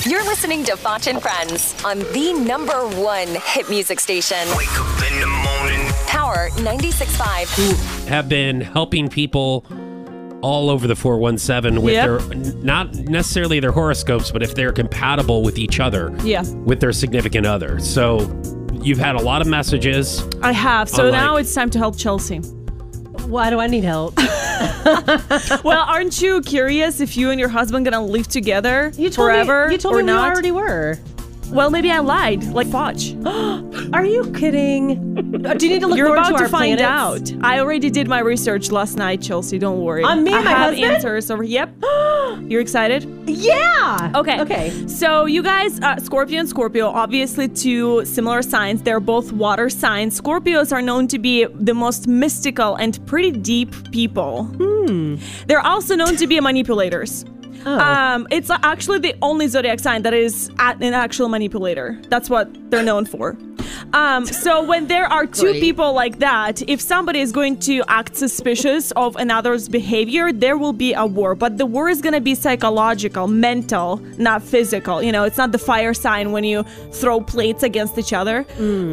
You're listening to Foch and Friends on the #1 hit music station. Wake up in the morning. Power 96.5. Who have been helping people all over the 417 with their, not necessarily their horoscopes, but if they're compatible with each other, with their significant other. So you've had a lot of messages. I have. So now it's time to help Chelsea. Why do I need help? Well, aren't you curious if you and your husband gonna live together forever? You told me we already were. Well, maybe I lied, like Foch. Are you kidding? Do you need to look You're more about into to our find planets? out. I already did my research last night, Chelsea. Don't worry. On me and my I have husband? answers over. Yep. You're excited? Yeah. Okay. So you guys, Scorpio and Scorpio, obviously two similar signs. They're both water signs. Scorpios are known to be the most mystical and pretty deep people. They're also known to be manipulators. It's actually the only zodiac sign that is an actual manipulator. That's what they're known for. So when there are two people like that, if somebody is going to act suspicious of another's behavior, there will be a war. But the war is going to be psychological, mental, not physical. You know, it's not the fire sign when you throw plates against each other.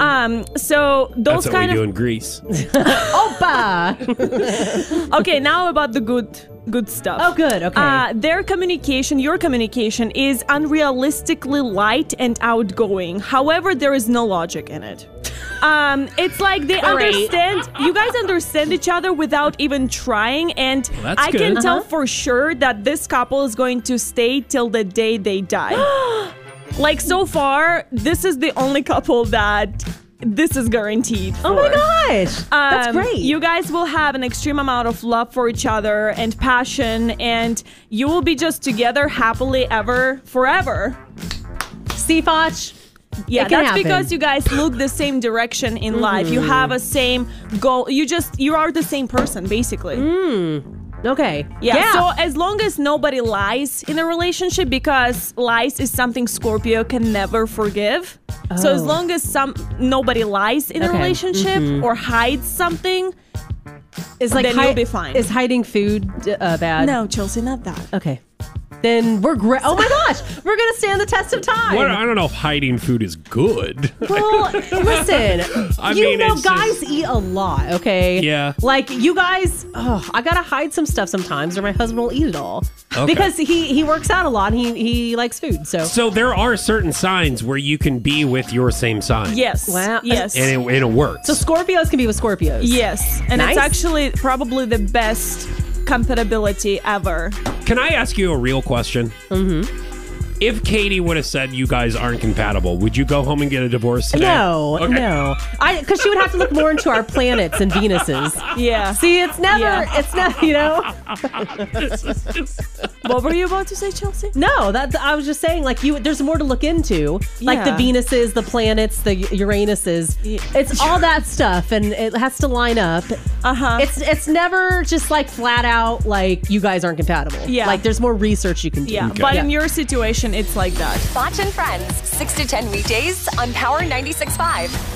So those That's what kind we of do in Greece. Opa! Okay, now about the good stuff. Oh, good. Okay. Their communication, your communication, is unrealistically light and outgoing. However, there is no logic in it. It's like they understand, you guys understand each other without even trying, and that's I can good. tell for sure that this couple is going to stay till the day they die. Like, so far, this is the only couple that this is guaranteed for. Oh my gosh. That's great. You guys will have an extreme amount of love for each other and passion, and you will be just together happily ever, forever. See, Foch? Yeah, It can that's happen. because you guys look the same direction in life. You have a same goal. You are the same person, basically. Okay. Yeah. So as long as nobody lies in a relationship, because lies is something Scorpio can never forgive. So as long as nobody lies in a relationship or hides something, then you'll be fine. Is hiding food bad? No, Chelsea, not that. Okay. Then we're great. Oh my gosh, we're gonna stand the test of time. I don't know if hiding food is good. Well, listen, you know, guys eat a lot, okay? Yeah. Like, you guys, I gotta hide some stuff sometimes or my husband will eat it all. Okay. Because he works out a lot and he likes food, so. So there are certain signs where you can be with your same sign. Yes. Wow. Yes. And it works. So Scorpios can be with Scorpios. Yes. And Nice. it's actually probably the best compatibility ever. Can I ask you a real question? If Katie would have said you guys aren't compatible, would you go home and get a divorce today? No, Okay. no. Because she would have to look more into our planets and Venuses. Yeah. See, it's never, you know? What were you about to say, Chelsea? No, I was just saying, like, there's more to look into. Like the Yeah. Venuses, the planets, the Uranuses. It's all that stuff, and it has to line up. It's never just like flat out like you guys aren't compatible. Yeah. Like there's more research you can do. Yeah. But in your situation, it's like that. Foch and Friends, 6 to 10 weekdays on Power 96.5.